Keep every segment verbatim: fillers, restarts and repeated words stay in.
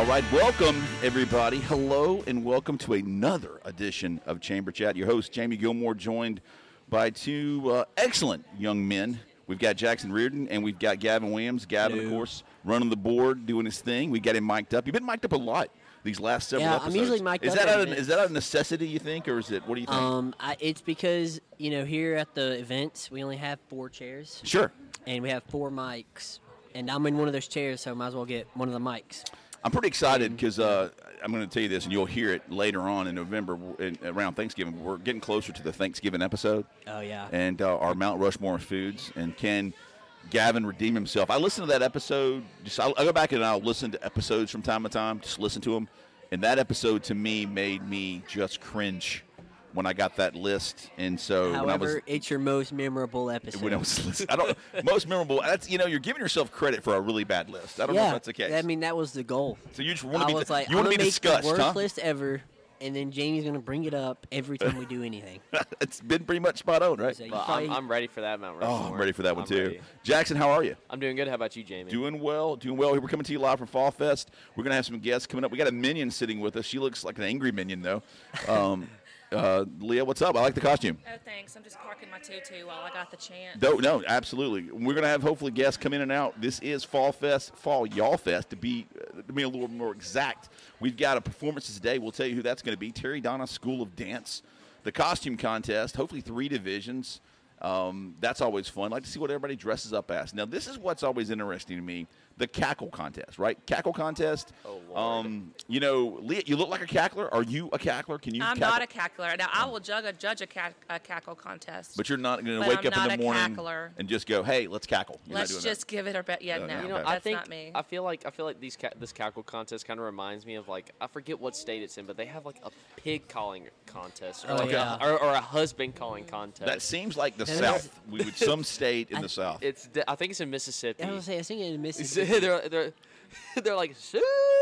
right, welcome everybody. Hello and welcome to another edition of Chamber Chat. Your host, Jamie Gilmore, joined by two uh, excellent young men. We've got Jackson Reardon and we've got Gavin Williams. Gavin, Hello. of course, running the board, doing his thing. We got him mic'd up. You've been mic'd up a lot these last several Yeah, episodes. I'm usually mic'd is up that at out of, events. is that out of necessity, you think, or is it, what do you think? Um, I, it's because, you know, here at the events, we only have four chairs, Sure. and we have four mics, and I'm in one of those chairs, so I might as well get one of the mics. I'm pretty excited because uh, I'm going to tell you this, and you'll hear it later on in November in, around Thanksgiving. We're getting closer to the Thanksgiving episode. Oh, yeah. And uh, our Mount Rushmore foods. And can Gavin redeem himself? I listened to that episode. Just I'll, I'll go back and I'll listen to episodes from time to time. Just listen to them. And that episode to me made me just cringe when I got that list. And so However, when I was it's your most memorable episode. when I was listening, I don't most memorable. That's you know you're giving yourself credit for a really bad list. I don't yeah, know if that's the case. I mean, that was the goal. So you just want to I be was like, you I'm want to gonna be make discussed, the worst huh? list ever, and then Jamie's going to bring it up every time we do anything. It's been pretty much spot on, right? So you Well, probably- I'm, I'm ready for that Mount Oh, Rushmore. I'm ready for that one I'm too. ready. Jackson, how are you? I'm doing good. How about you, Jamie? Doing well, doing well. We're coming to you live from Fall Fest. We're going to have some guests coming up. We got a minion sitting with us. She looks like an angry minion, though. Um, uh, Leah, what's up? I like the costume. Oh, thanks. I'm just parking my tutu while I got the chance. No, no, absolutely. We're going to have hopefully guests come in and out. This is Fall Fest, Fall Y'all Fest, to be uh, to be a little more exact. We've got a performance today. We'll tell you who that's going to be. Terry Donna School of Dance, the costume contest, hopefully three divisions. Um, that's always fun. I like to see what everybody dresses up as. Now, this is what's always interesting to me, the cackle contest, right? Cackle contest. Oh, Lord. Um, you know, Leah, you look like a cackler. Are you a cackler? Can you I'm cackle? not a cackler. Now, I will judge a, judge a, cack, a cackle contest. But you're not going to But wake I'm up not in the a morning cackler. and just go, hey, let's cackle. You're not Let's doing just give it our best. Yeah, Uh, no, no, You know, okay. I that's think not me. I feel like I feel like these ca- this cackle contest kind of reminds me of like I forget what state it's in, but they have like a pig calling contest or Oh, like yeah. a, or, or a husband calling contest. that. That seems like the That is- South. We would some state in I- the South. it's I think it's in Mississippi. I was going to say, I think in Mississippi. they're they're they're like "Shoo!"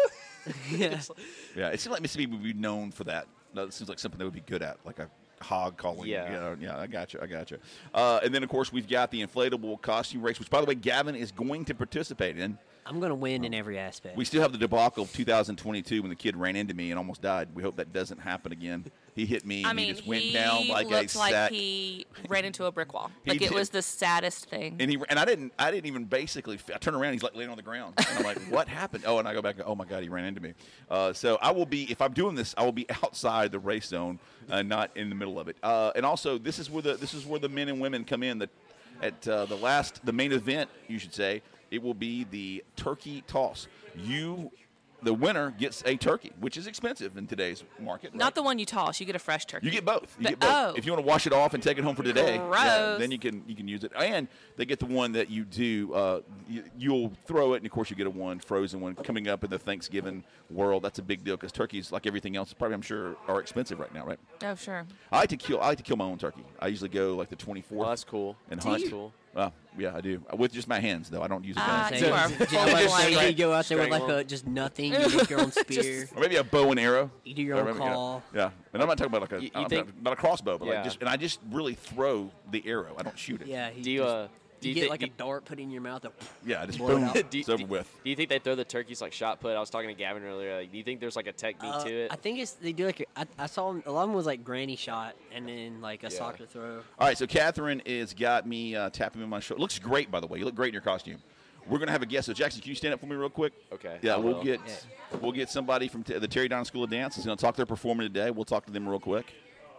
Yeah. Just like- Yeah, it seems like Mississippi would be known for that. That seems like something they would be good at, like a hog calling. Yeah. You know, yeah, I got you. I got you. Uh, and then, of course, we've got the inflatable costume race, which, by the way, Gavin is going to participate in. I'm going to win in every aspect. We still have the debacle of two thousand twenty-two when the kid ran into me and almost died. We hope that doesn't happen again. He hit me and I mean, he just went he down like a looked like sack. he ran into a brick wall. He Like, it did. was the saddest thing. And he and I didn't I didn't even basically I turn around, he's like laying on the ground, and I'm like, what happened? Oh, and I go back, oh my God, he ran into me. Uh, so I will be if I'm doing this, I will be outside the race zone, uh, not in the middle of it. Uh, and also, this is where the this is where the men and women come in. The at uh, the last the main event, you should say, it will be the turkey toss. You. The winner gets a turkey, which is expensive in today's market. Right? Not the one you toss. You get a fresh turkey. You get both. You But- get both. oh. If you want to wash it off and take it home for today, yeah, Gross. then you can you can use it. And they get the one that you do. Uh, you, you'll throw it, and of course you get a one frozen one coming up in the Thanksgiving world. That's a big deal because turkeys, like everything else, probably I'm sure are expensive right now, right? Oh, sure. I like to kill. I like to kill my own turkey. I usually go like the twenty-fourth. Well, that's cool. And That's hunt. cool. Well, yeah, I do with just my hands though. I don't use a Ah, gun. you are Say- full Yeah, I was blooded. gonna say, you go out there with like Strangle. a, just nothing. You make your own spear. Or maybe a bow and arrow. You do your Or own maybe- yeah, call. Yeah, and I'm not talking about like a, You- you I'm think- talking about a crossbow, but like Yeah. just and I just really throw the arrow. I don't shoot it. Yeah. He Do you just, uh do you, you, get thi- like do, a dart put in your mouth. Yeah, I just Blow it boom. out. do, It's over do- with. Do you think they throw the turkeys like shot put? I was talking to Gavin earlier. Like, do you think there's like a technique Uh, to it? I think it's they do like a, I, I saw 'em- a lot of them was like granny shot and then like a Yeah. soccer throw. All right, so Catherine is got me uh, tapping me on my shoulder. Looks great, by the way. You look great in your costume. We're gonna have a guest. So Jackson, can you stand up for me real quick? Okay, Yeah, I we'll will. get Yeah. we'll get somebody from t- the Terry Donna School of Dance. Is gonna talk to their performer today. We'll talk to them real quick.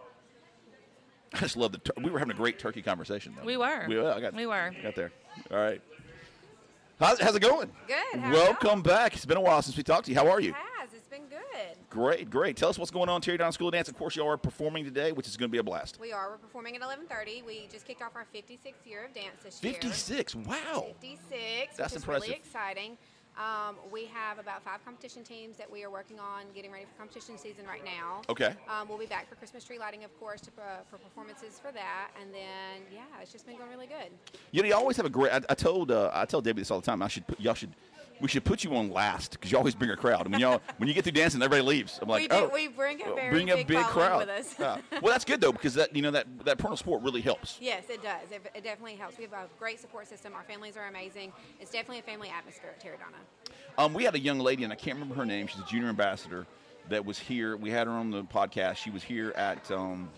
I just love the. Tur- we were having a great turkey conversation though. We were. We, I got, We were. Got there. All right. How's, how's it going? Good. How Welcome back. It's been a while since we talked to you. How are you? It has. It's been good. Great, great. Tell us what's going on, Terry Donna School of Dance. Of course, you are performing today, which is going to be a blast. We are. We're performing at eleven thirty. We just kicked off our fifty-sixth year of dance this fifty-six. Wow. year. fifty-six. That's which is impressive. really exciting. Um, we have about five competition teams that we are working on getting ready for competition season right now. Okay. Um, we'll be back for Christmas tree lighting, of course, to, uh, for performances for that. And then, yeah, it's just been going really good. You know, you always have a great. I, I told uh, I tell Debbie this all the time. I should put y'all should. We should put you on last because you always bring a crowd. I mean, y'all when you get through dancing, everybody leaves. I'm like, we, do, oh, we bring a very bring a big, big following crowd. with us. Yeah. Well, that's good though because that you know that that parental support really helps. Yes, it does. It, it definitely helps. We have a great support system. Our families are amazing. It's definitely a family atmosphere at Terry Donna. Um, we had a young lady, and I can't remember her name. She's a junior ambassador that was here. We had her on the podcast. She was here at, um,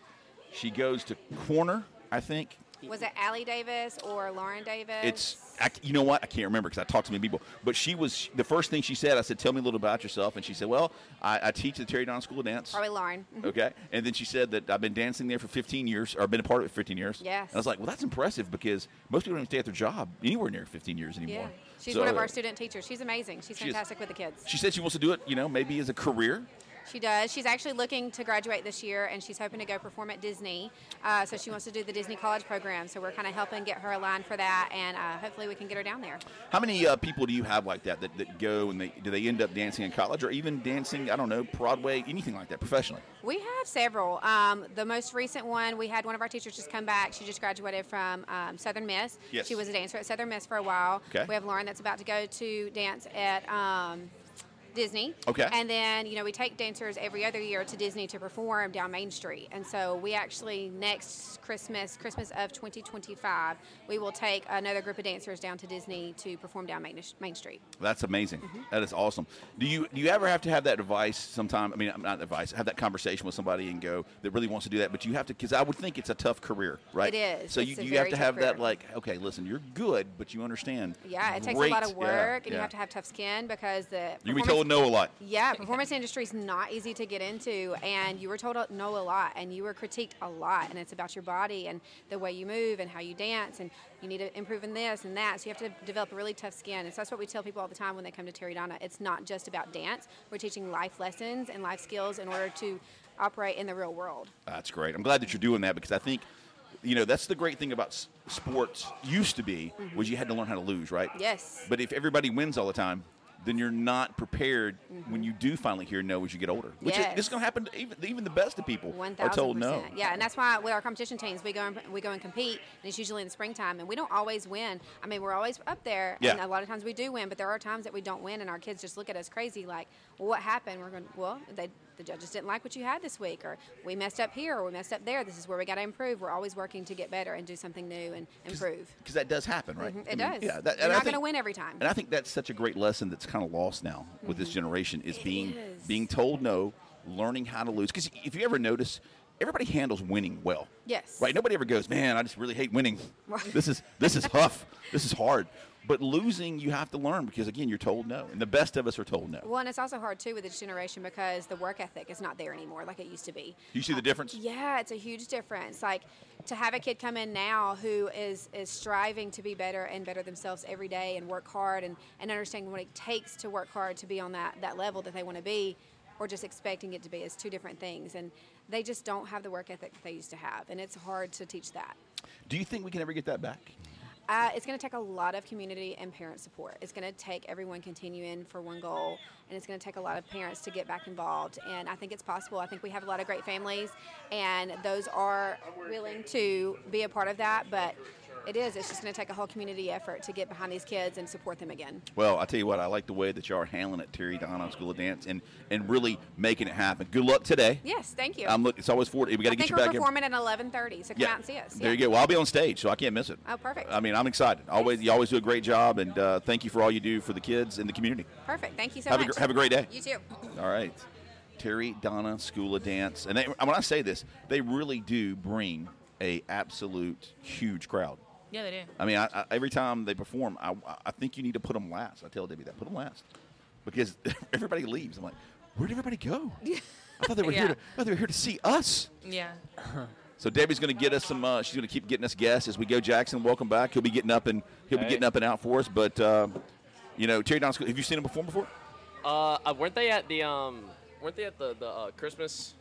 she goes to Corner, I think. Was it Allie Davis or Lauren Davis? It's, I, you know what? I can't remember because I talked to many people. But she was, the first thing she said, I said, tell me a little about yourself. And she said, well, I, I teach at the Terry Donna School of Dance. Probably Lauren. Okay. And then she said that I've been dancing there for fifteen years, or I've been a part of it for fifteen years. Yes. And I was like, well, that's impressive because most people don't even stay at their job anywhere near fifteen years anymore. Yeah. She's So, one of uh, our student teachers. She's amazing. She's She is. fantastic with the kids. She said she wants to do it, you know, maybe as a career. She does. She's actually looking to graduate this year, and she's hoping to go perform at Disney. Uh, so she wants to do the Disney College program. So we're kind of helping get her aligned for that, and uh, hopefully we can get her down there. How many uh, people do you have like that, that that go and they do they end up dancing in college or even dancing, I don't know, Broadway, anything like that, professionally? We have several. Um, the most recent one, we had one of our teachers just come back. She just graduated from um, Southern Miss. Yes. She was a dancer at Southern Miss for a while. Okay. We have Lauren that's about to go to dance at um, Disney. Okay. And then, you know, we take dancers every other year to Disney to perform down Main Street. And so we actually, next Christmas, Christmas of twenty twenty-five, we will take another group of dancers down to Disney to perform down Main, Main Street. That's amazing. Mm-hmm. That is awesome. Do you do you ever have to have that advice sometime? I mean, not advice. Have that conversation with somebody and go that really wants to do that, but you have to, because I would think it's a tough career, right? It is. So It's you, a you have very to tough have that career. like, okay, listen, you're good, but you understand. Yeah, it takes Great. a lot of Yeah, work, and yeah. you have to have tough skin because the You be performance- told no a lot. Yeah, performance industry is not easy to get into, and you were told no a lot, and you were critiqued a lot, and it's about your body and the way you move and how you dance, and you need to improve in this and that. So you have to develop a really tough skin, and so that's what we tell people all the time when they come to Terry Donna. It's not just about dance. We're teaching life lessons and life skills in order to operate in the real world. That's great. I'm glad that you're doing that because I think, you know, that's the great thing about s- sports used to be was you had to learn how to lose, right? Yes. But if everybody wins all the time, then you're not prepared when you do finally hear no as you get older. Which is, Yes. this is going to happen to even, even the best of people One are thousand told no. percent. Yeah, and that's why with our competition teams, we go and we go and compete, and it's usually in the springtime, and we don't always win. I mean, we're always up there, and Yeah. a lot of times we do win, but there are times that we don't win, and our kids just look at us crazy, like, well, what happened? We're going, well, they, the judges didn't like what you had this week, or we messed up here, or we messed up there. This is where we got to improve. We're always working to get better and do something new and improve. Because that does happen, right? Mhm, I it mean, does. Yeah, that, You're and I not think- going to win every time. And I think that's such a great lesson that's kind of lost now with this generation is It being is. being told no, learning how to lose. Because if you ever notice, everybody handles winning well. Yes. Right? Nobody ever goes, man, I just really hate winning. Right. This is this is tough. This is hard. But losing, you have to learn because again, you're told no, and the best of us are told no. Well, and it's also hard too with this generation because the work ethic is not there anymore like it used to be. You see the difference? Yeah, it's a huge difference. Like to have a kid come in now who is is striving to be better and better themselves every day and work hard and, and understanding what it takes to work hard to be on that, that level that they want to be, or just expecting it to be is two different things. And they just don't have the work ethic that they used to have. And it's hard to teach that. Do you think we can ever get that back? Uh, it's going to take a lot of community and parent support. It's going to take everyone continuing for one goal, and it's going to take a lot of parents to get back involved. And I think it's possible. I think we have a lot of great families, and those are willing to be a part of that. But it is. It's just going to take a whole community effort to get behind these kids and support them again. Well, I tell you what, I like the way that you are handling it, Terry Donna School of Dance, and, and really making it happen. Good luck today. Yes, thank you. I'm look, it's always forward. We got I to get think you we're back in. performing at eleven thirty, so come out and see us. There Yeah. you go. Well, I'll be on stage, so I can't miss it. Oh, perfect. I mean, I'm excited. Always, you always do a great job, and uh, thank you for all you do for the kids and the community. Perfect. Thank you so have much. A, gr- have a great day. You too. All right, Terry Donna School of Dance, and they, when I say this, they really do bring a absolute huge crowd. Yeah, they do. I mean, I, I, every time they perform, I, I think you need to put them last. I tell Debbie that, put them last, because everybody leaves. I'm like, where'd everybody go? I thought they were Yeah. here. To, I thought they were here to see us. Yeah. So Debbie's going to get us some. Uh, she's going to keep getting us guests as we go. Jackson, welcome back. He'll be getting up and he'll be Hey. getting up and out for us. But uh, you know, Terry Donna School. Have you seen him perform before? Uh, uh, weren't they at the um? Weren't they at the the uh, Christmas,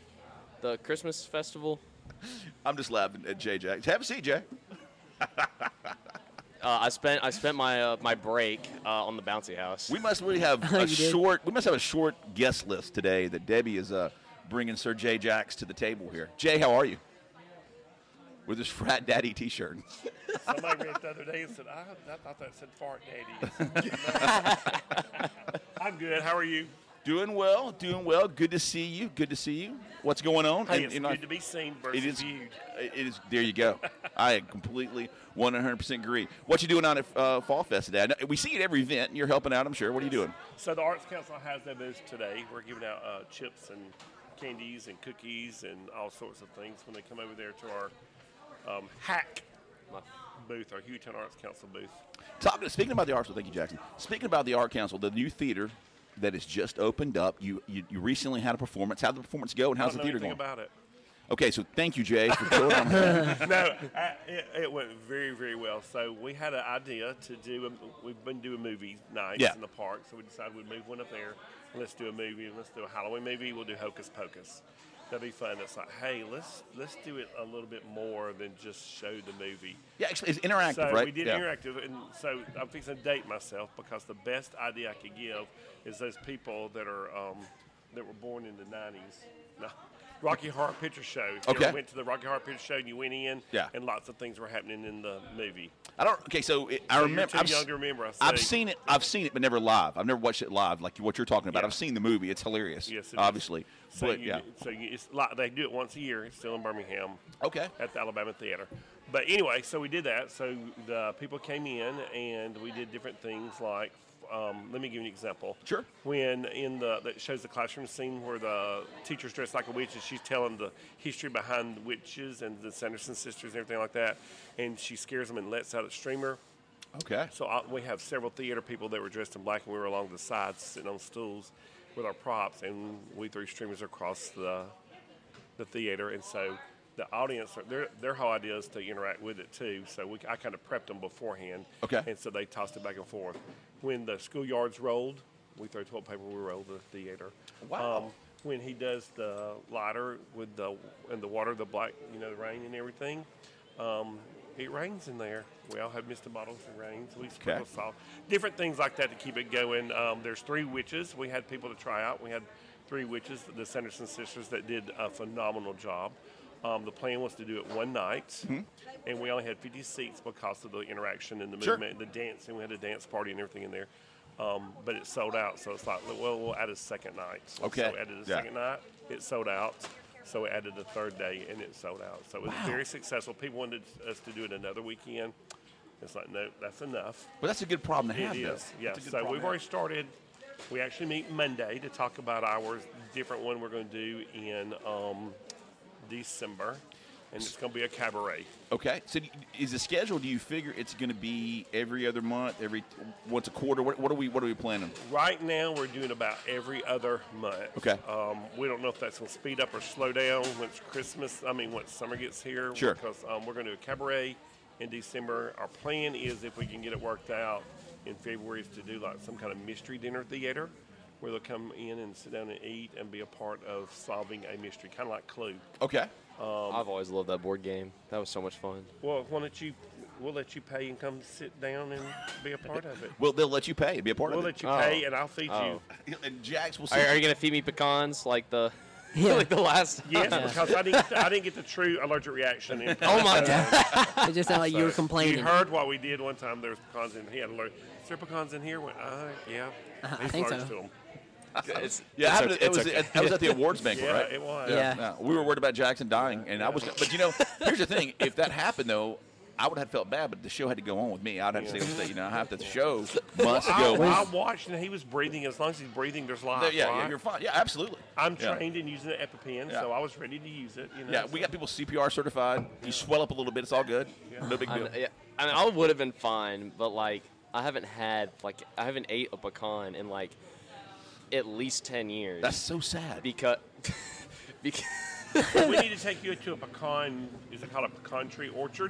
the Christmas festival? I'm just laughing at Jay Jack. Have a seat, Jay. Uh, I spent I spent my uh, my break uh, on the bouncy house. We must really have You a did? short. We must have a short guest list today that Debbie is uh, bringing Sir Jay Jacks to the table here. Jay, how are you? With his frat daddy T-shirt. Somebody read it the other day and said, I, I thought that said fart daddy. I'm good. How are you? Doing well, doing well. Good to see you. Good to see you. What's going on? Hey, And- it's and good I- to be seen versus It is. viewed. It is. There you go. I completely one hundred percent agree. What you doing on at uh, Fall Fest today? I know, we see you at every event. And you're helping out, I'm sure. What are you doing? So the Arts Council has their booth today. We're giving out uh, chips and candies and cookies and all sorts of things when they come over there to our um, hack booth, our Hewton Arts Council booth. Talking. Speaking about the arts, thank you, Jackson. Speaking about the Art Council, the new theater that has just opened up. You you, you recently had a performance. How'd the performance go, and how's I the don't know theater anything going? about it. Okay, so thank you, Jay, for going on. no, I, it, it went very, very well. So we had an idea to do. A, we've been doing movie nights Yeah. in the park, so we decided we'd move one up there. And let's do a movie. Let's do a Halloween movie. We'll do Hocus Pocus. That'd be fun. It's like, hey, let's let's do it a little bit more than just show the movie. Yeah, actually, it's interactive, So right? we did yeah. interactive, and so I'm fixing to date myself because the best idea I could give is those people that are um, that were born in the nineties. No, Rocky Horror Picture Show. If you Okay. ever went to the Rocky Horror Picture Show and you went in, Yeah. and lots of things were happening in the movie. I don't. Okay, so it, I So remember. You're too I've, young s- to remember. I I've say. seen it. I've seen it, but never live. I've never watched it live, like what you're talking about. Yeah. I've seen the movie. It's hilarious. Yes, it is. obviously. So but you, yeah. so you, it's like they do it once a year. It's still in Birmingham. Okay. At the Alabama Theater. But anyway, so we did that. So the people came in and we did different things like, um, let me give you an example. Sure. When in the, that shows the classroom scene where the teacher's dressed like a witch and she's telling the history behind the witches and the Sanderson sisters and everything like that. And she scares them and lets out a streamer. Okay. So uh, we have several theater people that were dressed in black, and we were along the sides sitting on stools with our props, and we threw streamers across the the theater. And so the audience, their their whole idea is to interact with it too. So we, I kind of prepped them beforehand. Okay. And so they tossed it back and forth. When the schoolyards rolled, we throw toilet paper. We rolled the theater. Wow. Um, when he does the lighter with the and the water, the black, you know, the rain and everything. Um, It rains in there. We all have Mister Bottles and rains. We sprinkle Okay. salt. Different things like that to keep it going. Um, there's three witches. We had people to try out. We had three witches, the Sanderson sisters, that did a phenomenal job. Um, the plan was to do it one night, Hmm? and we only had fifty seats because of the interaction and the Sure. movement, the dancing. We had a dance party and everything in there. Um, but it sold out, so it's like, well, we'll add a second night. Okay. So we added a Yeah. second night. It sold out. So we added a third day, and it sold out. So it was Wow. very successful. People wanted us to do it another weekend. It's like, no, that's enough. Well, that's a good problem to It have, though. is, yeah. That's a good So problem we've to already have. started. We actually meet Monday to talk about our different one we're going to do in um, December, and it's going to be a cabaret. Okay. So d- is the schedule? Do you figure it's going to be every other month, every once a quarter? What, what are we What are we planning? Right now, we're doing about every other month. Okay. Um, we don't know if that's going to speed up or slow down once Christmas, I mean, once summer gets here. Sure. Because um, we're going to do a cabaret in December. Our plan is, if we can get it worked out in February, is to do like some kind of mystery dinner theater where they'll come in and sit down and eat and be a part of solving a mystery, kind of like Clue. Okay. I've always loved that board game. That was so much fun. Well, why don't you, we'll let you pay and come sit down and be a part of it. Well, they'll let you pay. Be a part We'll of it. let you Oh. pay and I'll feed Oh. you. And Jax will. Are, are you gonna feed me pecans like the Yeah. like the last? Yes, because I didn't, I didn't get the true allergic reaction. In Oh my god! It just sounded like you were So, complaining. You heard what we did one time. There was pecans in. He had allergic. Is there pecans in here? Went, uh, yeah. Uh, I He's think allergic so. to 'em. It's, Yeah, it's I happened okay- to- it it's was okay. at, that was at the awards banquet, Yeah, right? it was. Yeah. Yeah, we were worried about Jackson dying, and I was. But you know, here's the thing: if that happened, though, I would have felt bad. But the show had to go on with me. I'd have to stay on stage. You know, I have to. The show must I, go. I on. watched and he was breathing. As long as he's breathing, there's life. There- yeah, right? yeah, you're fine. Yeah, absolutely. I'm Yeah. trained in using the EpiPen, Yeah. so I was ready to use it. You know, Yeah, we got people C P R certified. You swell up a little bit, it's all good. No big I, deal. kn- yeah, I mean, I would have been fine, but like, I haven't had like I haven't ate a pecan in like at least ten years. That's so sad. because because. we need to take you to a pecan. Is it called a pecan tree orchard?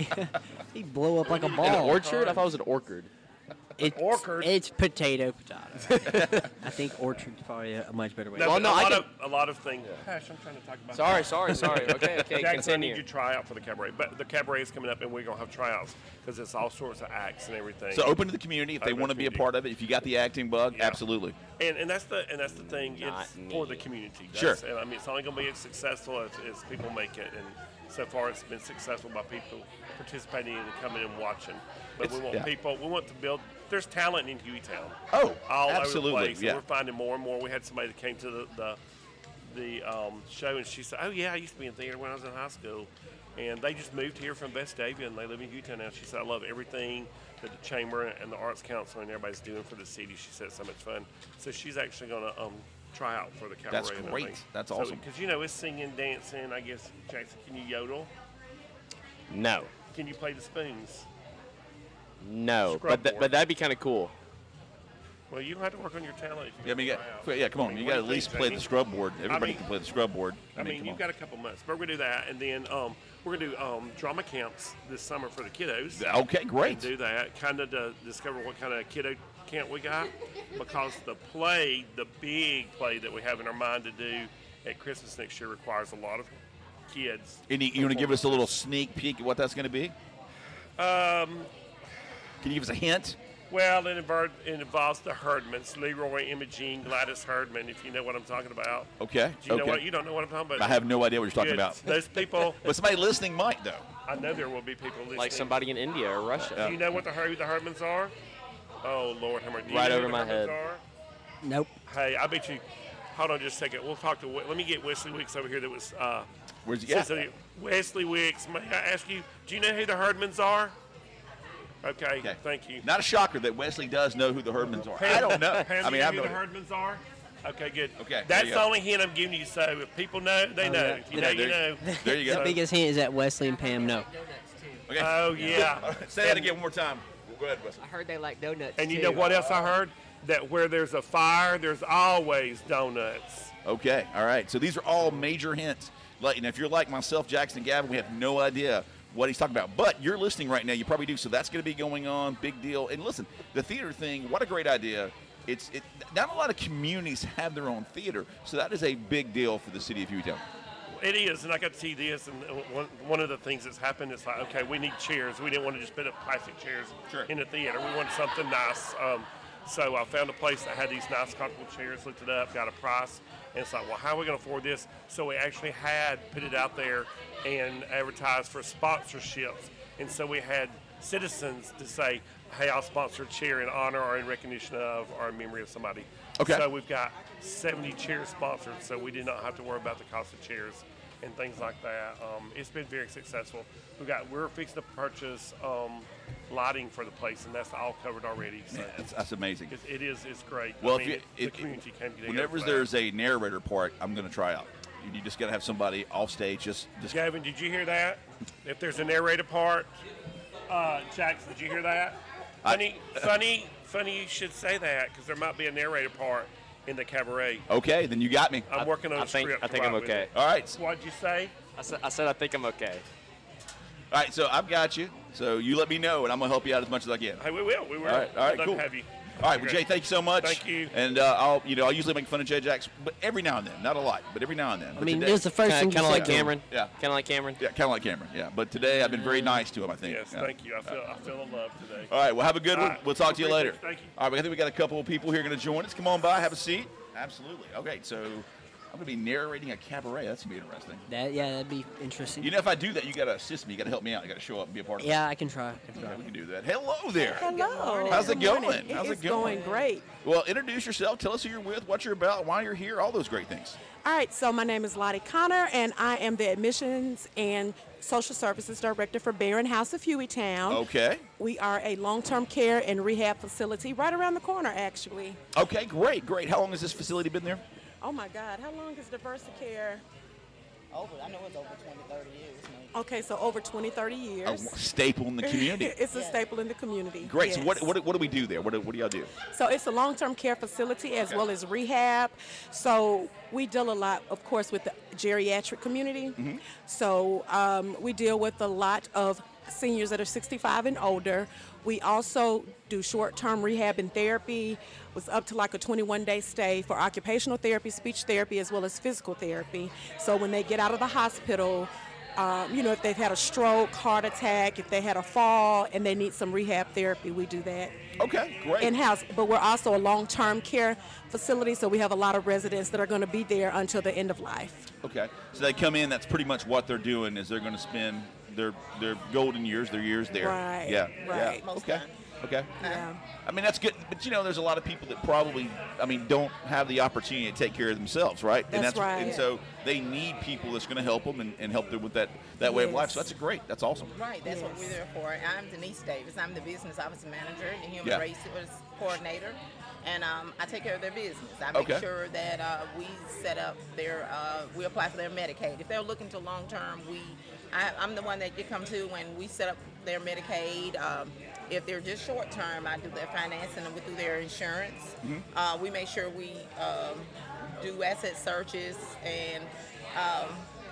He blew up like a An ball. orchard? I thought it was an orchard. It's, Orchard. it's potato, potato. I think orchard's probably a much better way. No, to Well, but no, a I lot can- of a lot of things. Gosh, I'm trying to talk about. Sorry, sorry, sorry. Okay, okay, Jackson, I need continue. you to try out for the cabaret. But the cabaret is coming up, and we're gonna have tryouts because it's all sorts of acts and everything. So open to the community if they Open want to to be a community. part of it. If you got the acting bug, Yeah. absolutely. And, and that's the and that's the thing. Not It's for the me. community. Sure. That's, and I mean, it's only going to be as successful as, as people make it. And so far it's been successful by people participating and coming and watching. But we It's- want yeah. people, we want to build, there's talent in Hueytown. Oh, all absolutely, over the place. yeah. And we're finding more and more. We had somebody that came to the the, the um, show, and she said, "Oh yeah, I used to be in theater when I was in high school." And they just moved here from Vestavia, and they live in Hueytown now. She said, "I love everything that the chamber and the Arts Council and everybody's doing for the city." She said, "It's so much fun." So she's actually going to um, try out for the cabaret. That's and great. everything. That's So, awesome. Because you know it's singing, dancing. I guess Jackson, can you yodel? No, Can you play the spoons? no, Scrub but th- board. but that'd be kind of cool. Well, you don't have to work on your talent. If Yeah, I you mean, you try out. got, yeah, come I on. mean, You what got to do at you least think, play the Jamie? scrub board. Everybody mean- can play the scrub board. I mean, come you've on. got a couple months, but we're gonna do that, and then um, we're gonna do um, drama camps this summer for the kiddos. Okay, And great. do that, kind of to discover what kind of kiddo camp we got, because the play, the big play that we have in our mind to do at Christmas next year requires a lot of kids. And you, you want to give us a little sneak peek at what that's going to be? Um, Can you give us a hint? well, it, involve, it involves the Herdmans, Leroy, Imogene, Gladys Herdman, if you know what I'm talking about. Okay. Do you okay. know what? You don't know what I'm talking about. I have no idea what you're talking Good. about. Those people, But somebody listening might, though. I know there will be people listening. Like somebody in India or Russia. Do you know what the Her- the Herdmans are? Oh Lord, how many? Do you Right know who over the my Herdmans head. Are? Nope. Hey, I bet you. Hold on just a second. We'll talk to. Let me get Wesley Wicks over here. That was. Uh, Where's he? Yeah. so- so Wesley Wicks. May I ask you? Do you know who the Herdmans are? Okay. Okay. Thank you. Not a shocker that Wesley does know who the Herdmans are. I don't know. Pam, I do mean, you I know know. who the Herdmans are? Okay, good. Okay, there That's you the go. only hint I'm giving you. So if people know, they Oh, know. yeah. If you know, you know. There you The go. biggest hint is that Wesley and Pam know. Okay. Oh yeah. All right, say that again one more time. Go ahead, Wesley. I heard they like donuts. And you too. know what else I heard? That where there's a fire, there's always donuts. Okay, all right. So these are all major hints. Like, and if you're like myself, Jackson and Gavin, we have no idea what he's talking about. But you're listening right now. You probably do. So that's going to be going on. Big deal. And listen, the theater thing, what a great idea. It's it, not a lot of communities have their own theater. So that is a big deal for the city of Hueytown. It is, and I got to see this, and one, one of the things that's happened is like, okay, we need chairs. We didn't want to just put up plastic chairs Sure. in the theater. We wanted something nice. Um, so I found a place that had these nice comfortable chairs, looked it up, got a price, and it's like, well, how are we going to afford this? So we actually had put it out there and advertised for sponsorships. And so we had citizens to say, hey, I'll sponsor a chair in honor or in recognition of or in memory of somebody. Okay. So we've got seventy chairs sponsored, so we did not have to worry about the cost of chairs and things like that. Um, it's been very successful. We got we're fixing to purchase um, lighting for the place, and that's all covered already. So Yeah, that's, that's amazing. it's, it is it's great. Well, I if mean, you, the if, community came together. whenever for that. there's a narrator part, I'm going to try out. You, you just got to have somebody off stage. Just, just Gavin, did you hear that? If there's a narrator part, uh, Jackson, did you hear that? I- Funny, funny, funny. You should say that because there might be a narrator part in the cabaret. okay. Then you got me. I'm working on I a think script. I to think I'm write with okay. it. All right. What'd you say? I said I said I think I'm okay. All right. So I've got you. So you let me know, and I'm going to help you out as much as I can. Hey, we will. We will. All right, all right, I'd love cool. to have you. All right, well, Okay. Jay, thank you so much. Thank you. And uh, I'll, you know, I usually make fun of Jay Jacks, but every now and then, not a lot, but every now and then. I But mean, today, it was the first Kind thing of you like said to him. Cameron. Yeah. Kind of like Cameron. yeah, kind of like Cameron. Yeah, but today I've been very nice to him. I think. Yes, Yeah. thank you. I feel I feel the love today. All right, well, have a good All one. right. We'll talk to you Appreciate later. it. Thank you. All right, I think we got a couple of people here going to join us. Come on by, have a seat. Absolutely. Okay, so I'm going to be narrating a cabaret. That's going to be interesting. That yeah, that'd be interesting. You know, if I do that, you got to assist me. You got to help me out. You got to show up and be a part of it. yeah, I can try. I can try. Okay, we can do that. Hello there. Hello. How's it Good morning. going? How's it it's going? going great. Well, introduce yourself. Tell us who you're with, what you're about, why you're here, all those great things. All right, so my name is Lottie Connor, and I am the Admissions and Social Services Director for Barron House of Hueytown. Okay. We are a long-term care and rehab facility right around the corner, actually. Okay, great, great. How long has this facility been there? Oh, my God. How long has Diversicare? Over, I know it's over twenty, thirty years. Maybe. Okay, so over twenty, thirty A years. staple in the community. It's a staple in the community. Great. So what, yes. what what do we do there? What do, what do y'all do? So it's a long-term care facility as well as rehab. So we deal a lot, of course, with the geriatric community. So um, we deal with a lot of seniors that are sixty-five and older. We also do short-term rehab and therapy. Was up to like a twenty-one day stay for occupational therapy, speech therapy, as well as physical therapy. So when they get out of the hospital, um, you know, if they've had a stroke, heart attack, if they had a fall, and they need some rehab therapy, we do that Okay, great. in-house. But we're also a long-term care facility, so we have a lot of residents that are going to be there until the end of life. Okay, so they come in. That's pretty much what they're doing. Is they're going to spend their their golden years, their years there. Right, Yeah. right. Yeah. Most Okay. time. Okay. Yeah. I mean, that's good. But you know, there's a lot of people that probably, I mean, don't have the opportunity to take care of themselves, right? and That's right. And so they need people that's going to help them and, and help them with that that way of life. So Yes. that's great. That's awesome. Right, that's what Yes. we're there for. I'm Denise Davis. I'm the business office manager and the human Yeah. resource coordinator. And um, I take care of their business. I make Okay. sure that uh, we set up their, uh, we apply for their Medicaid. If they're looking to long term, we, I, I'm the one that you come to when we set up their Medicaid. Um, if they're just short term, I do their financing and we do their insurance. Mm-hmm. Uh, we make sure we um, do asset searches and um,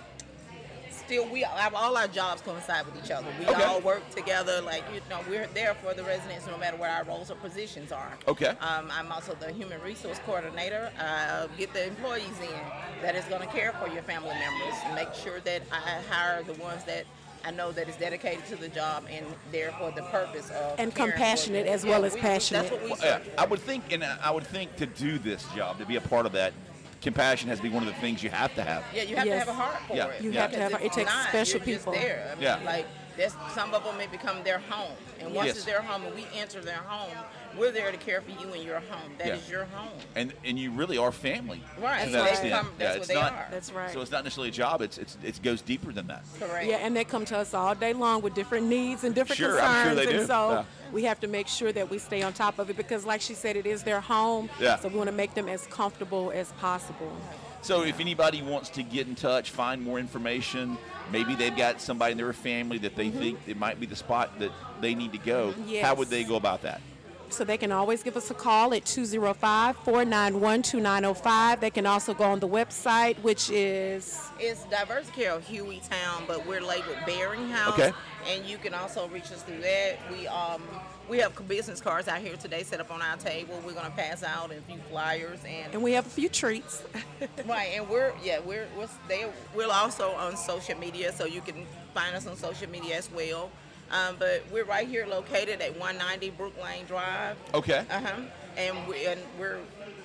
still we have all our jobs coincide with each other. We Okay. all work together. Like you know, we're there for the residents no matter what our roles or positions are. Okay. Um, I'm also the human resource coordinator. I get the employees in that is going to care for your family members and make sure that I hire the ones that I know that is dedicated to the job and there for the purpose of And caring for compassionate them. as well Yeah, as we- passionate. That's what we Well, yeah, serve. I would think, and I would think to do this job, to be a part of that, compassion has to be one of the things you have to have. Yeah, you have Yes. to have a heart for Yeah. it. You have to Because have a- if it takes not, special you're just people. there. I mean, Yeah. Like that's, some of them may become their home, and once Yes. it's their home and we enter their home, we're there to care for you in your home. That is Yeah. your home. And and you really are family. Right. To So that they extent. come- that's yeah, what it's they not, are. That's right. So it's not necessarily a job. It's it's it goes deeper than that. Correct. Yeah, and they come to us all day long with different needs and different Sure, concerns. I'm sure they and do. so Yeah. we have to make sure that we stay on top of it because, like she said, it is their home. Yeah. So we want to make them as comfortable as possible. So if anybody wants to get in touch, find more information, maybe they've got somebody in their family that they think it might be the spot that they need to go. How Yes. would they go about that? So they can always give us a call at two oh five, four nine one, two nine oh five. They can also go on the website, which is It's Diverse Care of Hueytown, but we're labeled Bearing House. Okay. And you can also reach us through that. We um we have business cards out here today set up on our table. We're gonna pass out a few flyers and and we have a few treats. right. And we're yeah we're we're they we're also on social media, so you can find us on social media as well. Um, but we're right here located at one ninety Brook Lane Drive. Okay. Uh huh. And we and we're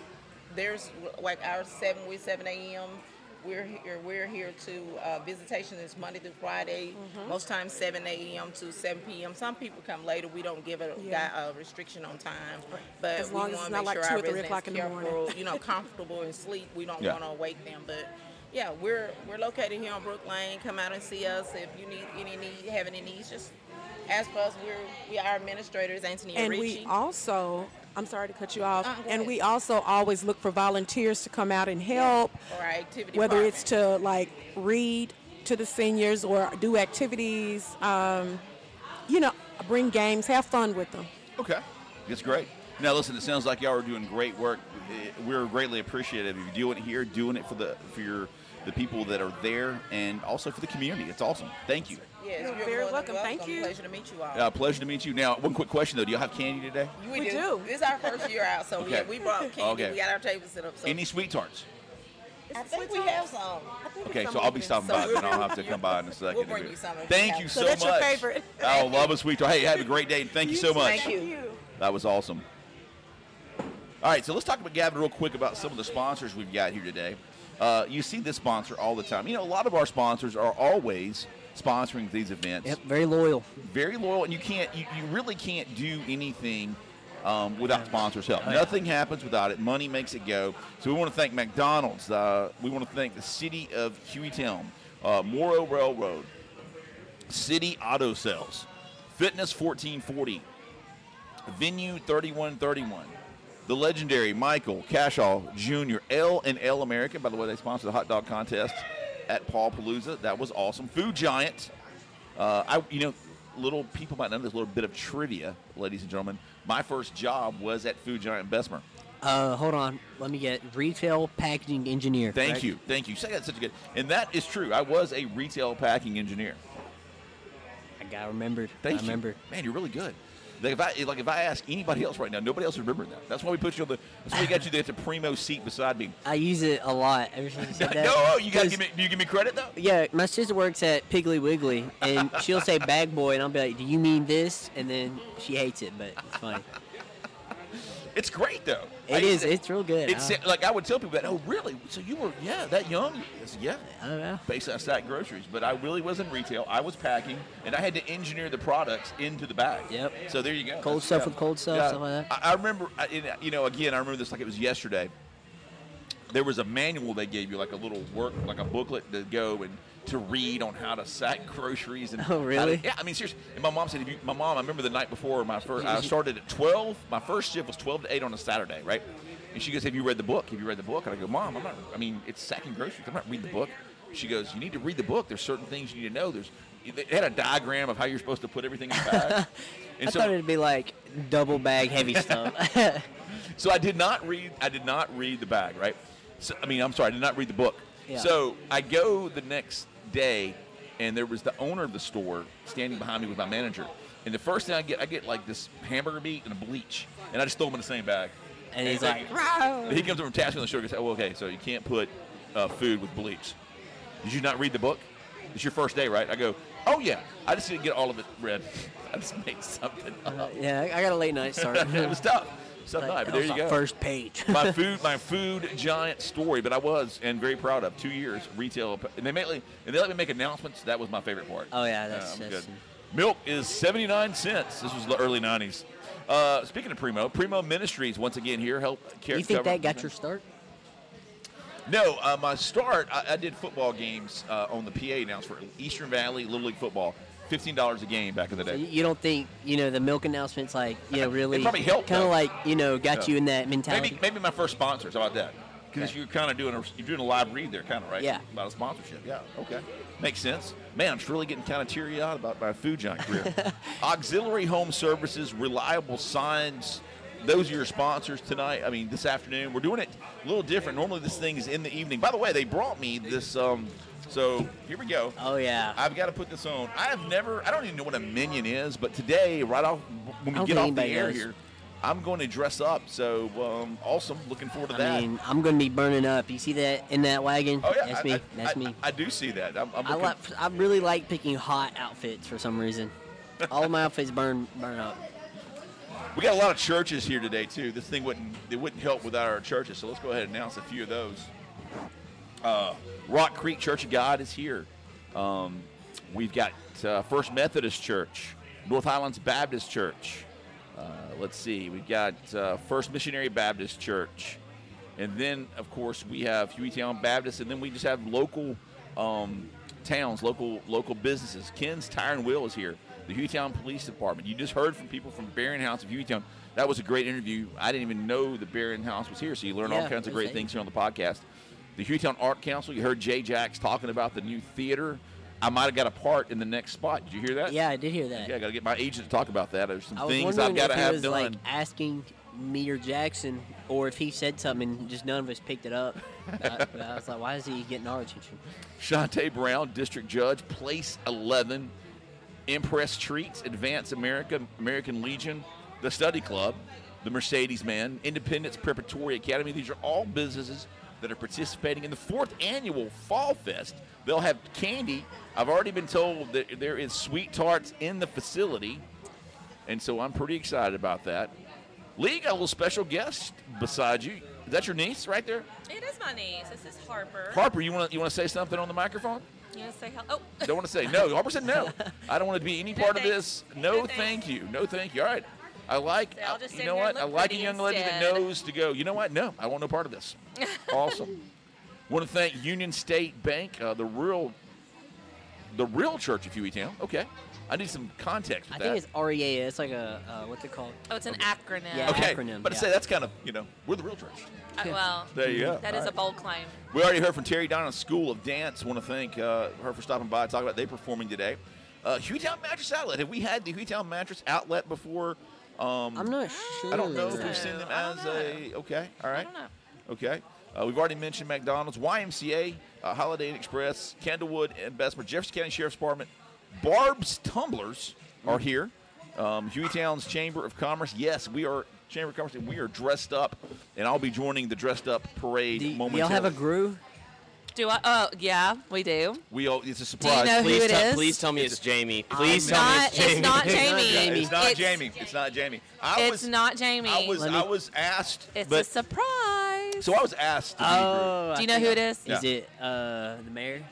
there's like our seven we seven a.m. We're here. We're here to uh, visitation is Monday through Friday. Most times seven a.m. to seven p.m. Some people come later. We don't give a, Yeah. guy a restriction on time, but As we long as want it's to not make like sure two our or three residents o'clock in the careful, morning. you know, comfortable in sleep. We don't Yeah. want to wake them, but. Yeah, we're we're located here on Brook Lane. Come out and see us if you need any need, have any needs. Just ask us. We're we are administrators, Anthony And Ricci. we also, I'm sorry to cut you off, Uh, go and ahead. we also always look for volunteers to come out and help, or our activity whether department. it's to like read to the seniors or do activities, um, you know, bring games, have fun with them. Okay. That's great. Now, listen, it sounds like y'all are doing great work. Eh, We're greatly appreciative of you doing it here, doing it for the for your the people that are there, and also for the community. It's awesome. Thank you. Yes, You're you're very more than welcome. Thank you. Pleasure to meet you all. Uh, pleasure to meet you. Now, one quick question though: do y'all have candy today? we, we do. do. This is our first year out, so Okay. yeah, we brought candy. Okay. We got our table set up. So Any sweet tarts? I think we have some. Okay, so I'll be stopping So by, we'll and I'll bro- have to come by in a second. we'll bring you some if Thank we you have so, So that's your much. favorite. I love a sweet tart. Hey, have a great day, and thank you, so much. Thank you. That was awesome. All right, so let's talk about Gavin real quick about some of the sponsors we've got here today. Uh, you see this sponsor all the time. You know, a lot of our sponsors are always sponsoring these events. Yep, very loyal. Very loyal, and you can't, you, you really can't do anything um, without sponsors' help. Oh, yeah. Nothing happens without it. Money makes it go. So we want to thank McDonald's. Uh, we want to thank the city of Hueytown, uh, Morrow Railroad, City Auto Sales, Fitness fourteen forty, Venue thirty-one thirty-one, the legendary Michael Cashall Junior L and L American. By the way, they sponsored the hot dog contest at Paul Palooza. That was awesome. Food Giant. Uh, I, you know, little people might know this little bit of trivia, ladies and gentlemen. My first job was at Food Giant in Bessemer. Uh, hold on. Let me get retail packaging engineer. Thank correct? you, thank you. Say that such a good, and that is true. I was a retail packing engineer. I got remembered. Thank I you. remember. Man, you're really good. Like if I like if I ask anybody else right now, nobody else is remembering that. That's why we put you on the. That's why we got you there at the primo seat beside me. I use it a lot ever since you said that. No, you got to 'Cause- give me. Do you give me credit though? Yeah, my sister works at Piggly Wiggly, and she'll say bag boy, and I'll be like, do you mean this? And then she hates it, but it's funny. It's great though. It I is. used to- It's real good. It's I, like I would tell people that. Oh, really? So you were yeah that young? I said, yeah. I don't know. Basically, I stacked groceries, but I really wasn't retail. I was packing, and I had to engineer the products into the bag. Yep. So there you go. Cold That's- stuff yeah. with cold stuff, Yeah. stuff like that. I, I remember, I, and, you know, again, I remember this like it was yesterday. There was a manual they gave you, like a little work, like a booklet to go and to read on how to sack groceries. And Oh, how really? to- yeah, I mean, seriously. And my mom said, if you, my mom, I remember the night before my first, I started at twelve. My first shift was twelve to eight on a Saturday, right? And she goes, have you read the book? Have you read the book? And I go, Mom, I'm not, I mean, it's sacking groceries. I'm not reading the book. She goes, you need to read the book. There's certain things you need to know. There's, it had a diagram of how you're supposed to put everything in the bag. And I thought it'd be like double bag heavy stuff. So I did not read. I did not read the bag, right? So, I mean, I'm sorry, I did not read the book. Yeah. So I go the next day, and there was the owner of the store standing behind me with my manager. And the first thing I get, I get like this hamburger meat and a bleach, and I just throw them in the same bag. And he's And like, "Row." he comes over and taps me on the shoulder and says, "Oh, okay, so you can't put uh, food with bleach. Did you not read the book? It's your first day, right?" I go, "Oh yeah, I just didn't get all of it read. I just made something Uh, up." yeah, I got a late night start. It was tough. So Like, night, but that there was you the go. First page. my food, my food giant story, but I was and very proud of two years retail, and they made and they let me make announcements. That was my favorite part. Oh, yeah, that's- I'm that's- good. Milk is seventy-nine cents. This was the early nineties. Uh, speaking of Primo, Primo Ministries once again here help care. You think cover- that got your start? No, uh, my start. I, I did football games uh, on the P A announce for Eastern Valley Little League football. Fifteen dollars a game back in the So day. you you don't think, you know, the milk announcements, like, you know, really probably helped, kind of though. like, you know, got Yeah. you in that mentality? Maybe maybe my first sponsors. How about that? Because Okay. you're kind of doing a you're doing a live read there, kind of right? Yeah. About a sponsorship. Yeah. Okay. Makes sense. Man, I'm just really getting kind of teary eyed about my food giant career. Auxiliary Home Services, Reliable Signs. Those are your sponsors tonight. I mean, this afternoon we're doing it a little different. Normally this thing is in the evening. By the way, they brought me this. Um, so here we go. Oh, yeah. I've got to put this on. I have never. I don't even know what a minion is, but today, right off when we I don't get think off the anybody air knows. here, I'm going to dress up. So um, awesome. Looking forward to that. I mean, I'm going to be burning up. You see that in that wagon? Oh yeah, That's I, me. I, That's I, me. I do see that. I'm, I'm I, looking, like, I really like picking hot outfits for some reason. All of my outfits burn burn up. we got a lot of churches here today too. This thing wouldn't it wouldn't help without our churches. So let's go ahead and announce a few of those. Uh, Rock Creek Church of God is here. Um, we've got uh, First Methodist Church, North Highlands Baptist Church. Uh, let's see, we've got uh, First Missionary Baptist Church, and then of course we have Hueytown Baptist, and then we just have local um, towns, local local businesses. Ken's Tire and Wheel is here. The Hueytown Police Department. You just heard from people from Berrien House of Hueytown. That was a great interview. I didn't even know the Berrien House was here, so you learn all Yeah, kinds of it great was things here on the podcast. The Hueytown Art Council. You heard Jay Jacks talking about the new theater. I might have got a part in the next spot. Did you hear that? Yeah, I did hear that. Yeah, I got to get my agent to talk about that. There's some I was things wondering I've got to if he have was done. like asking me or Jackson, or if he said something and just none of us picked it up. But I, but I was like, why is he getting our attention? Shantae Brown, District Judge, Place eleven, Impress Treats, Advance America, American Legion, the Study Club, the Mercedes Man, Independence Preparatory Academy. These are all businesses that are participating in the fourth annual Fall Fest. They'll have candy. I've already been told that there is sweet tarts in the facility, and so I'm pretty excited about that. Lee, got a little special guest beside you. Is that your niece right there? It is my niece. This is Harper. Harper, you want to you want to say something on the microphone? You want to say hello? Oh. Don't want to say no. Harper said no. I don't want to be any No part of thanks. this. No, No thanks. thank you. No, thank you. All right. I like. So I'll just you sit know here what? and I look like a pretty young lady that instead. knows to go. You know what? No, I want no part of this. Awesome. Want to thank Union State Bank, uh, the real, the real Church of Hueytown. Okay, I need some context I with think that. it's R E A. It's like a, uh, what's it called? Oh, it's an acronym. Yeah. okay, acronym, but to yeah. say that's kind of you know we're the real church. Uh, well, There you go. that All is right. a bold claim. We already heard from Terry Donna School of Dance. Want to thank uh, her for stopping by and talking about they performing today. Uh, Hueytown Mattress Outlet. Have we had the Hueytown Mattress Outlet before? Um, I'm not sure. I don't know if So, we've seen them I don't as know. a. Okay, all I right. don't know. Okay. Uh, we've already mentioned McDonald's, Y M C A, uh, Holiday Inn Express, Candlewood, and Bessemer, Jefferson County Sheriff's Department. Barb's Tumblers are here. Um, Hueytown's Chamber of Commerce. Yes, we are Chamber of Commerce, and we are dressed up, and I'll be joining the dressed up parade Do y- momentarily. y'all have a crew? Do I? Oh, yeah, we do. We all, it's a Do surprise. you know who Please, it tell- is? please tell me it's Jamie. I'm Please It's tell me not. it's Jamie. It's not Jamie. Jamie. It's not It's- Jamie. It's not Jamie. I It's was, not Jamie. I was, Let me- I was asked, It's but a surprise. so I was asked. To Oh, Do you I know who think- it is? Is Yeah. it uh, the mayor?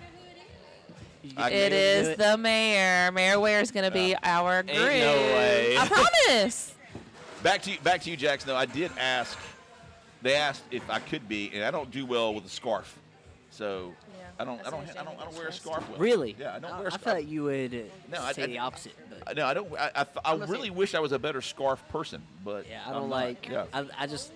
You I- get It to do is it? the mayor. Mayor Ware is going to be our group. no way. I promise. be back to you, back to you, Jackson. Though I did ask, they asked if I could be, and I don't do well with a scarf, so Yeah, I don't, I that's don't, what I don't, I don't wear a Jamie scarf. Well. Really? Yeah, I don't I, wear a I scarf. thought you would uh, No, I- say I- the opposite. But No, I don't. I, I, I not really saying- wish I was a better scarf person, but yeah, I I'm don't not. like. Yeah, I, I just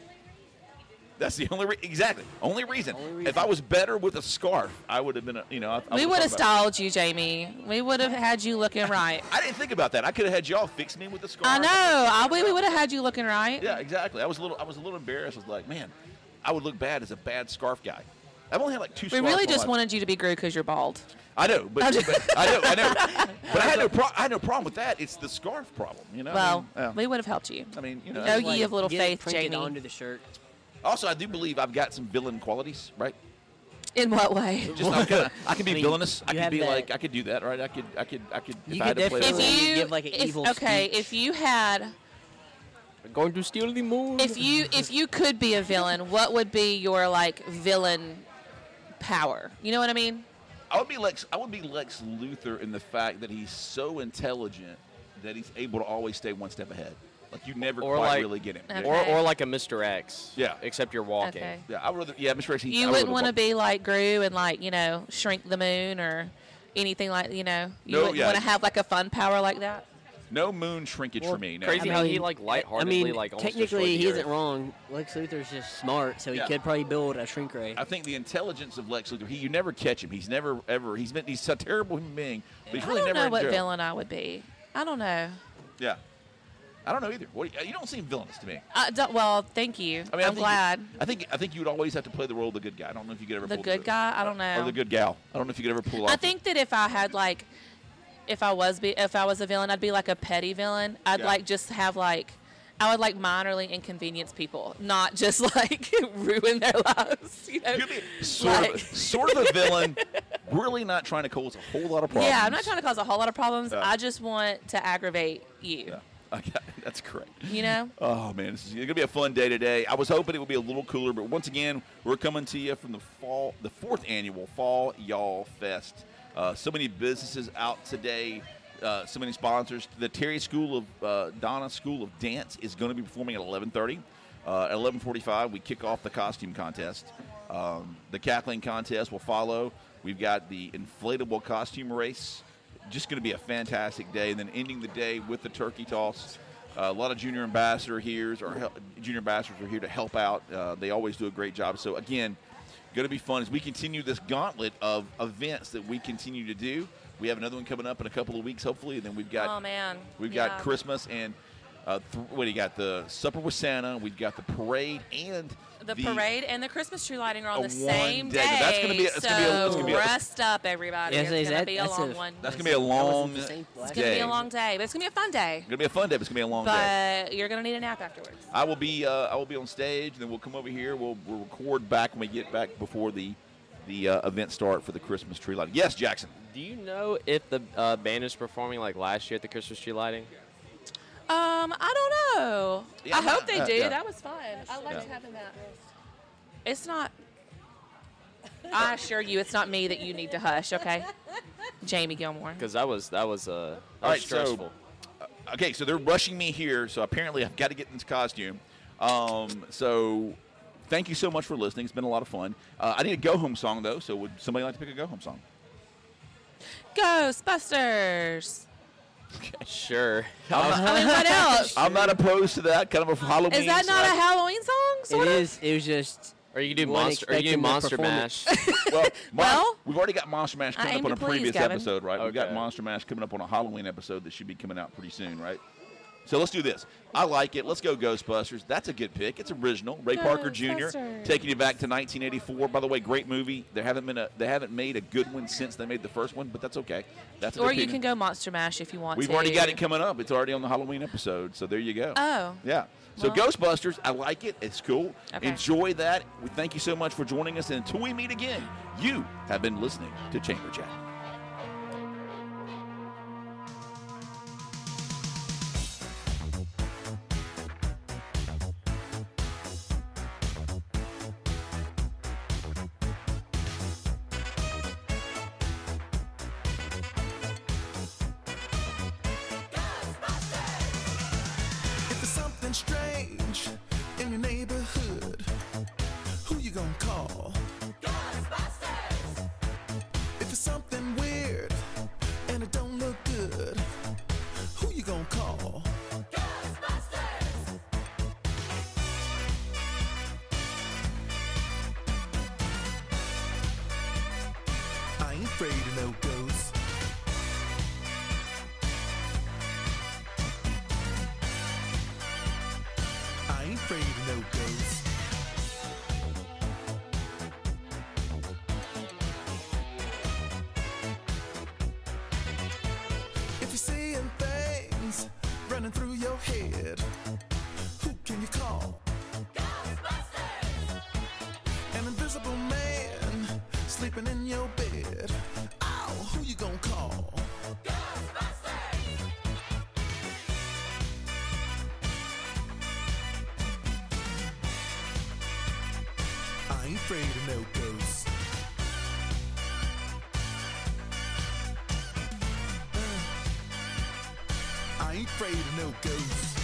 that's the only re- exactly only reason. Only reason. If I was better with a scarf, I would have been. A, you know, I, I We would've would have thought about styled you, Jamie. We would have had you looking right. it. I didn't think about that. I could have had y'all fix me with a scarf. I know. I, we, we would have had you looking right. Yeah, exactly. I was a little. I was a little embarrassed. I was like, man, I would look bad as a bad scarf guy. I've only had like two. We scarves really in my just life. wanted you to be Gru because you're bald. I know, but, I'm just- but I know, I know. But I had no. Pro- I had no problem with that. It's the scarf problem. You know. Well, I mean, we would have helped you. yeah. I mean, you know. No, it's- ye of little get it faith, printed Jamie. onto the shirt. Also, I do believe I've got some villain qualities, right? In what way? Just I'm kinda, I can be I mean, villainous. I you can have be that- like I could do that, right? I could I could I could if You I had could to play the definitely- role. If you give, like, an if, evil okay, speech. if you had, We're going to steal the moon. if you if you could be a villain, what would be your like villain power? You know what I mean? I would be Lex I would be Lex Luthor in the fact that he's so intelligent that he's able to always stay one step ahead. Like you never Or quite like- really get him. Okay. Or, or like a Mister X. Yeah. Except you're walking. Okay. Yeah, I would rather yeah, Mister X. he- I You would wouldn't rather want to walk- be like Gru and like you know shrink the moon or anything like you know. You No, wouldn't yeah. want to have like a fun power like that. no moon shrinkage Well, for me. No. Crazy I how he mean, like I lightheartedly mean, like almost destroyed technically, the he Earth. isn't wrong. Lex Luthor's just smart, so he Yeah. could probably build a shrink ray. I think the intelligence of Lex Luthor, he you never catch him. He's never ever he's been he's a terrible human being, but he's I really don't never know in what jail. villain I would be. I don't know. Yeah. I don't know either. What, you don't seem villainous to me. I don't, well, thank you. I mean, I I'm think glad. I think I think you would always have to play the role of the good guy. I don't know if you could ever The pull good guy? I don't know. or the good gal. I don't know if you could ever pull off. I think that if I had like, if I was be, if I was a villain, I'd be like a petty villain. I'd Yeah. like just have like, I would like minorly inconvenience people, not just like ruin their lives. You know? You'd be sort Like- of sort of a villain, really not trying to cause a whole lot of problems. Yeah, I'm not trying to cause a whole lot of problems. Yeah. I just want to aggravate you. Yeah. Okay, that's correct. You know. Oh man, this is going to be a fun day today. I was hoping it would be a little cooler, but once again, we're coming to you from the fall, the fourth annual Fall Y'all Fest. Uh, so many businesses out today. Uh, so many sponsors. The Terry School of uh, Donna School of Dance is going to be performing at eleven thirty. Uh, at eleven forty-five, we kick off the costume contest. Um, the cackling contest will follow. We've got the inflatable costume race. Just going to be a fantastic day, and then ending the day with the turkey toss. Uh, a lot of junior ambassador here, or hel- junior ambassadors are here to help out. Uh, they always do a great job. So again, going to be fun as we continue this gauntlet of events that we continue to do. We have another one coming up in a couple of weeks, hopefully, and then we've got Oh man. we've Yeah. got Christmas and uh, th- what do you got? The supper with Santa. We've got the parade and The parade and the Christmas tree lighting are on a the same one day. day. That's gonna be a- it's so gonna be a- it's gonna be a- rest up, everybody. Yes, it's is gonna that- be a that's long a- one. That's gonna be a That wasn't long the same It's last gonna be day. a long day, but it's gonna be a fun day. Gonna be a fun day. But it's gonna be a long But day. you're gonna need a nap afterwards. I will be uh, I will be on stage, and then we'll come over here. We'll, we'll record back when we get back before the the uh, event start for the Christmas tree lighting. Yes, Jackson. Do you know if the uh, band is performing like last year at the Christmas tree lighting? Um, I don't know. Yeah, I hope they uh, do. yeah. That was fun. I liked Yeah. having that. It's not. I assure you, it's not me that you need to hush. Okay, Jamie Gilmore. Because that was that was uh, that All was right, so- stressful. Okay, so they're rushing me here, so apparently I've got to get in this costume. Um, so thank you so much for listening. It's been a lot of fun. Uh, I need a go home song though. So would somebody like to pick a go home song? Ghostbusters. Sure. I mean, what else? I'm not opposed to that kind of a Halloween. Is that not a slash- Halloween song? Sort It of. is. It was just. Or you can do Wasn't monster. Or you can do expecting the Monster performance. Mash. Well, Mon- Well, we've already got Monster Mash I coming aim up on a to please, previous Gavin. episode, right? We've got Okay. Monster Mash coming up on a Halloween episode that should be coming out pretty soon, right? So let's do this. I like it. Let's go Ghostbusters. That's a good pick. It's original. Ray Parker Junior Ghostbusters. taking you back to nineteen eighty-four. By the way, great movie. There haven't been a they haven't made a good one since they made the first one, but that's okay. That's an Or you opinion. can go Monster Mash if you want We've to. already got it coming up. It's already on the Halloween episode. So there you go. Oh. Yeah. So Well- Ghostbusters, I like it. It's cool. Okay. Enjoy that. We thank you so much for joining us. And until we meet again, you have been listening to Chamber Chat. If there's something strange in your neighborhood, who you gonna call? Ghostbusters! If there's something weird and it don't look good, who you gonna call? Ghostbusters! I ain't afraid of no ghosts. I ain't afraid of no ghosts. If you're seeing things running through your head, who can you call? Ghostbusters! An invisible man sleeping in your bed. Oh, who you gonna call? Ghostbusters! I ain't afraid of no ghosts. Uh, I ain't afraid of no ghosts.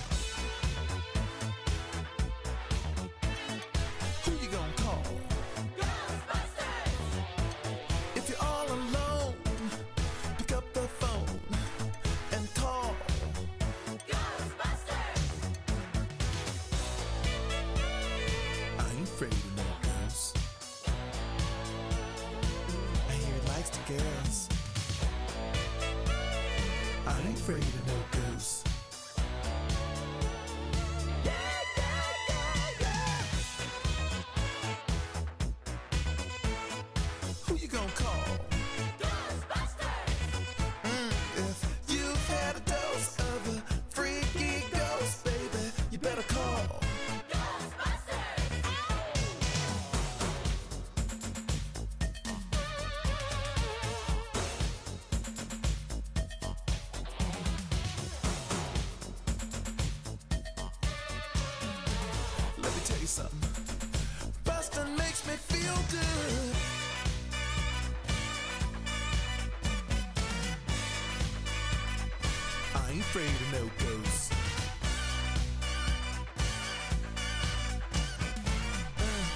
Who you gonna call? Ghostbusters! If you're all alone, pick up the phone and call. Ghostbusters! I ain't afraid of no ghosts. I hear it likes the girls. I ain't afraid of no ghosts. Yeah, yeah, yeah, yeah. Who you gonna call? Ghostbusters! Mm, if you've had a dose of a freaky ghost, baby, you better call. Let me tell you something. Bustin' makes me feel good. I ain't afraid of no ghosts. Uh,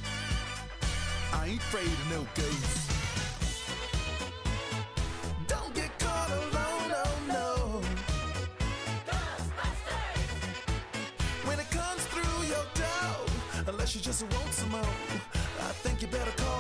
I ain't afraid of no ghosts. Don't get caught alone, oh no. When it comes through your door, unless you just want some more, I think you better call.